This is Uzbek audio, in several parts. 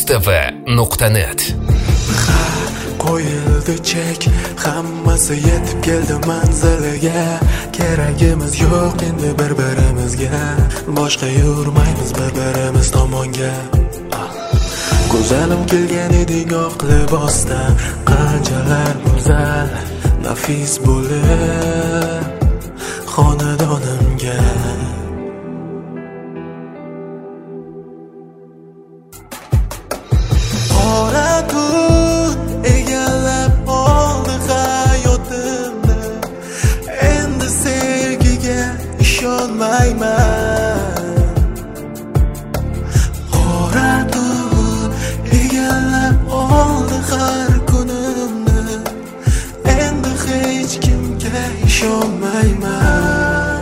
Mustava.net Qo'yildi chek, hammasi yetib keldi manziliga. Keragimiz yo'q endi bir-birimizga, boshqa yurmaymiz bir-birimiz tomonga. Go'zalim kelgan eding oq libosda, qanchalar go'zal, nafis bo'lib xonadonimga. Qora tun egallab oldi hayotimni, endi sevgiga ishonmayman. Qora tun egallab oldi har kunimni, endi hech kimga ishonmayman.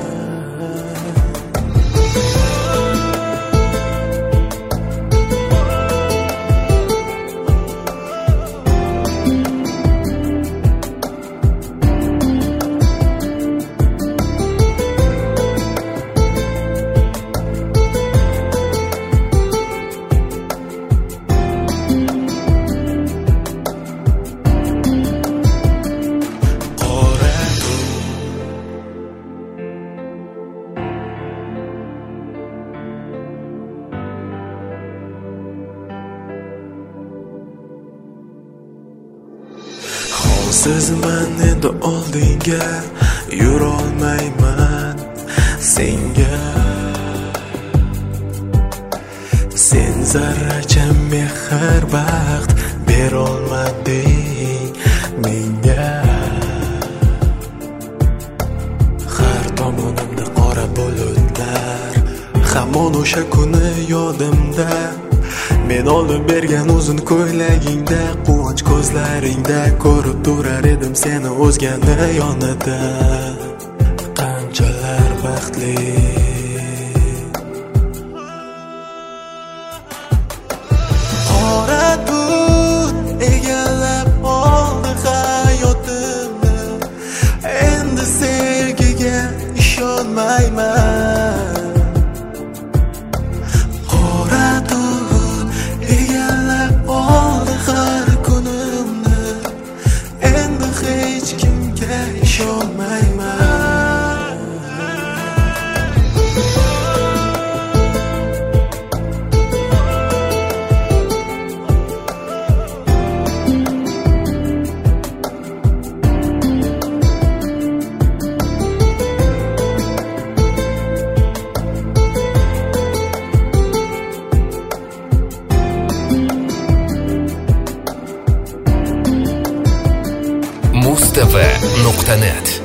Sizman endi oldinga yurolmayman senga. Sen zarracha mehr baxt berolmading menga. Har tomonimda qora bulutlar, hamon o'sha kuni yodimda. Men olib bergan uzun ko'ylagingda, quvonch ko'zlaringda ko'rib turar edim seni o'zgani yonida. Qanchalar baxtli. Qora tun egallab oldi hayotimni, endi sevgiga ishonmayman. Qora tun egallab oldi har kunimni, endi hech kimga ishonmayman. Mustava.net